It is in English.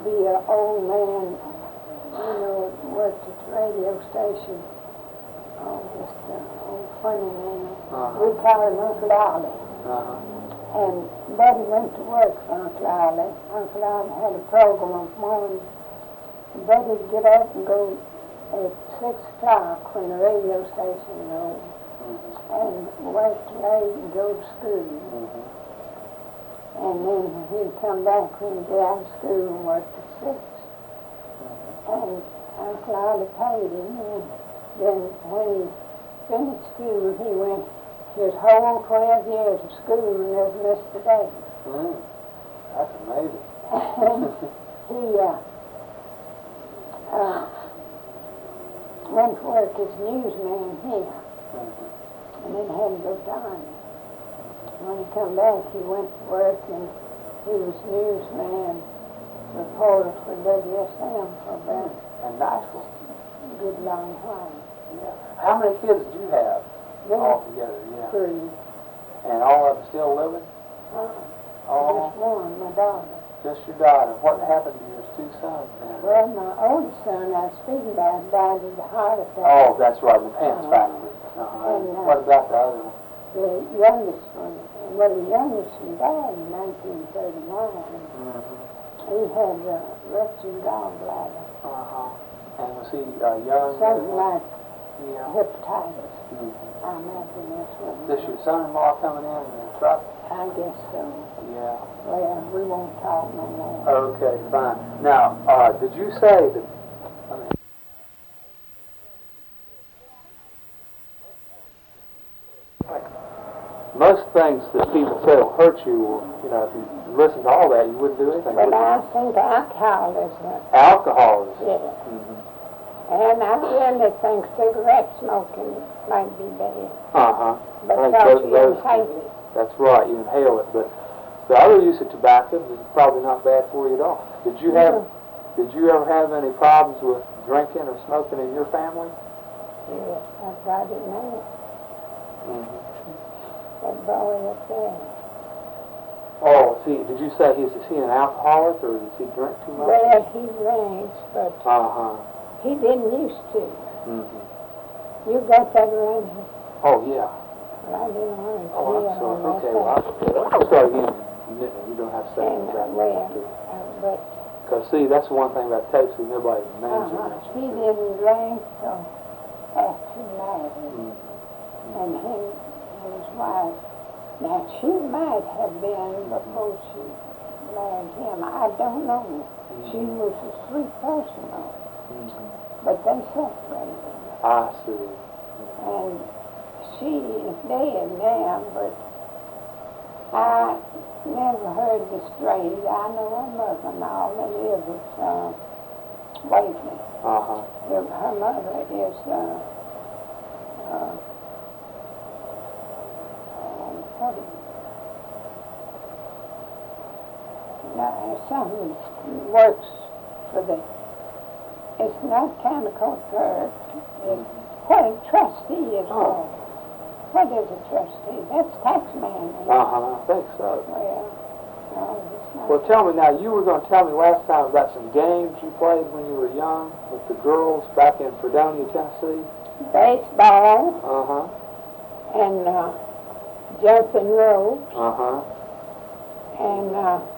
be an old man, worked at the radio station. Oh, just an old funny man. We call him Uncle Ollie. And Buddy went to work for Uncle Ollie. Uncle Ollie had a program of morning. Buddy'd get up and go at 6 o'clock when the radio station was over, and work late and go to school. And then he'd come back when he'd get out of school and work at 6. And Uncle Ollie paid him, and then when he finished school, he went his whole 12 years of school and never missed a day. That's amazing. And he went to work as newsman here, and then had to go to Army. When he come back, he went to work, and he was newsman, reporter for WSM for about a good long while. Yeah. How many kids did you have altogether? Yeah. 3. And all of them still living? Just one, my daughter. Just your daughter. What happened to your 2 sons then? Well, my oldest son I was speaking about died of a heart attack. Oh, that's right, the pants factory. And, what about the other one? The youngest one, the youngest one died in 1939. He had a ruptured gallbladder. And was he young? Something like Yeah. hepatitis. I imagine that's what Is this your son-in-law coming in the truck? I guess so. Yeah. Well, we won't talk no more. Okay, fine. Now, did you say that... Most things that people say will hurt you, if you listen to all that, you wouldn't do anything. But I think alcoholism. Alcoholism. Yeah. And I really think cigarette smoking might be bad. Because you inhale it. That's right, you inhale it. But the other use of tobacco is probably not bad for you at all. Did you ever have any problems with drinking or smoking in your family? Yes, I've got it now. That boy up there. Oh, did you say is he an alcoholic or does he drink too much? Well, he drinks, but he didn't used to. You got that around here? Oh, yeah. Well, I didn't want to I'm sorry. Okay, well, I'll start again. You don't have to say that. But... Because, see, that's one thing about tapes that nobody mentions. He didn't drink till after he married. And him and his wife, now she might have been before she married him. I don't know. She was a sweet person, but they separated. I see. And she is dead now, but I never heard the straight. I know her mother-in-law that lives at Waverly. Her mother is something works for the, it's not chemical church. What a trustee is called. What is a trustee? That's tax man. I think so. Well, no, it's not. Well, tell me now, you were going to tell me last time about some games you played when you were young with the girls back in Fredonia, Tennessee. Baseball. And jumping rope. And And